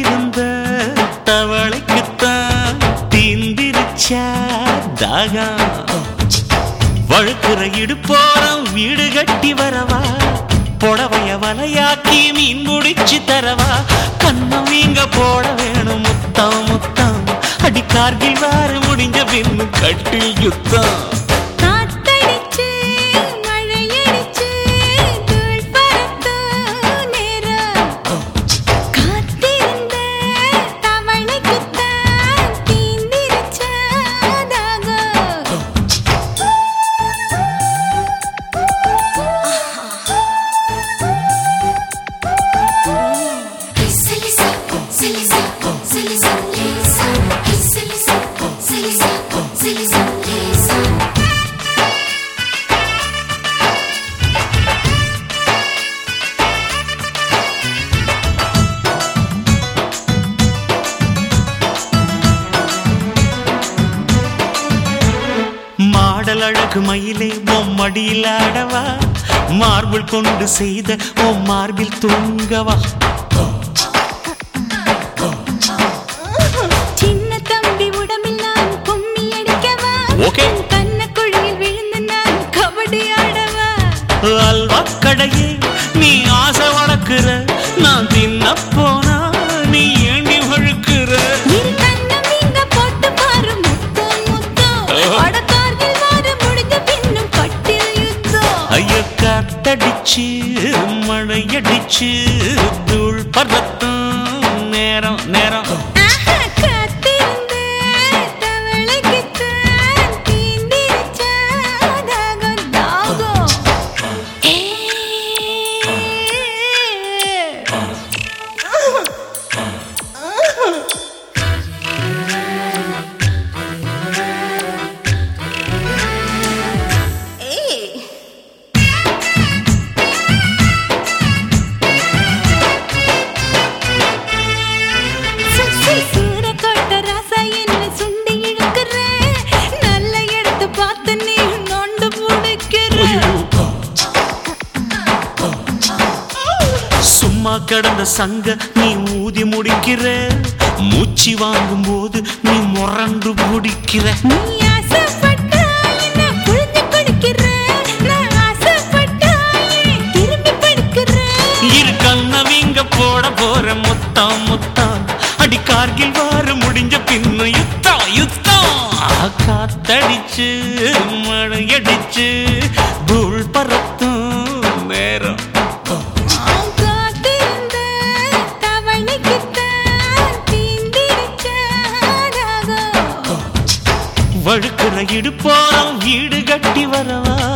காத்திருந்த தவளைக்குத்தான் தீந்திருச்சா தாகம் வழுக்கிற இடுப்போரம் வீடு கட்டி வரவா புடவைய வலையாக்கி மீன் முடிச்சு தரவா கண்ணம் நீங்க போட வேணும் முத்தம் முத்தம் அடி கார்கில் வார முடிஞ்ச பின்னு கட்டில் யுத்தம் அழகு மயிலே மடியில் ஆடவா மார்பிள் கொண்டு செய்த மார்பில் தூங்கவா சின்ன தம்பி உடம்பில் நான் கும்மி அடிக்கவா கண்ண குழியில் விழுந்து நான் கபடி ஆடவா அல்வா கடையே நீ ஆசை வளர்க்கிற நான் தின்ன போனா நீ ஏண்டி வழுக்கிற காத்தடிச்சு மழையடிச்சு தூள் பறத்தும் நேரம் நேரம் கடந்த சங்க நீ ஊதி முடிக்கிற மூச்சு வாங்கும் போது நீ முரண்டு முடிக்கிற இரு கண்ணவிங்க போட போற முத்தம் முத்தம் அடி கார்கில் வார முடிஞ்ச பின்னு யுத்தம் யுத்தம் காத்தடிச்சு மழையடிச்சு தூள் பறத்தும் நேரம் வழுக்கிற இடுப்போரம் வீடு கட்டி வரவா